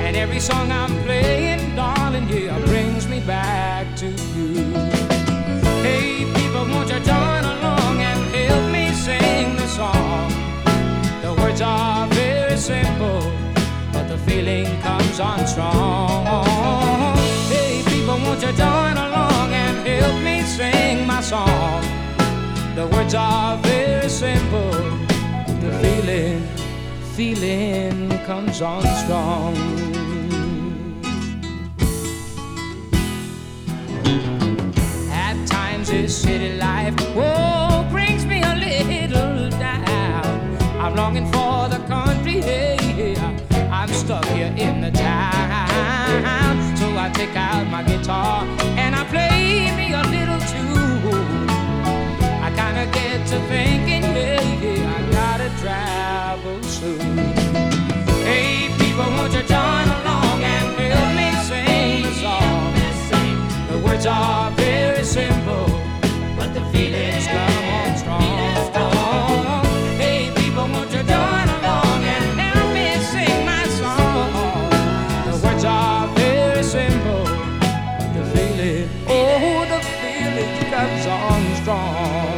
And every song I'm playing, darling, yeah, brings me back to you. Hey, people, won't you join along and help me sing the song? The words are very simple, but the feeling comes on strong. Hey, people, won't you join along and help me sing my song? The words are very simple, the feeling comes on strong. At times this city life, oh, brings me a little down. I'm longing for the country, yeah. I'm stuck here in the town. So I take out my guitar and I play me a little tune. I kinda get to thinking, yeah, I gotta travel soon. Hey, people, won't you join along and help me sing the song? The words are very simple, but the feelings come on strong. Hey, people, won't you join along and help me sing my song? The words are very simple, but the feeling, oh, the feeling comes on strong.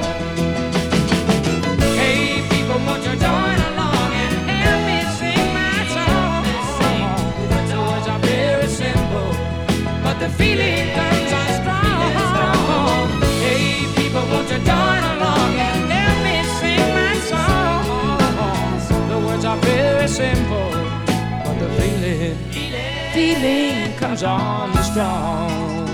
Hey, people, won't you join along and help me sing my song? The words are very simple, but the feeling comes on strong. Hey, people, won't you join along and help me sing my song? The words are very simple, but the feeling comes on strong.